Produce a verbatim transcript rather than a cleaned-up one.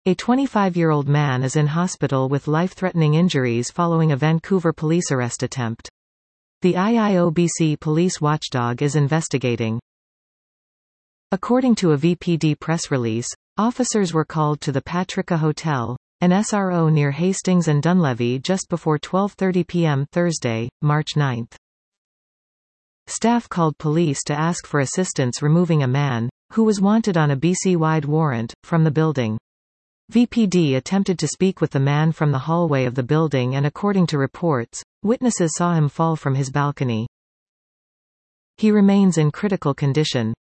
A twenty-five-year-old man is in hospital with life-threatening injuries following a Vancouver police arrest attempt. The I I O B C police watchdog is investigating. According to a V P D press release, officers were called to the Patricia Hotel, an S R O near Hastings and Dunlevy just before twelve thirty p m Thursday, March ninth. Staff called police to ask for assistance removing a man, who was wanted on a B C-wide warrant, from the building. V P D attempted to speak with the man from the hallway of the building and according to reports, witnesses saw him fall from his balcony. He remains in critical condition.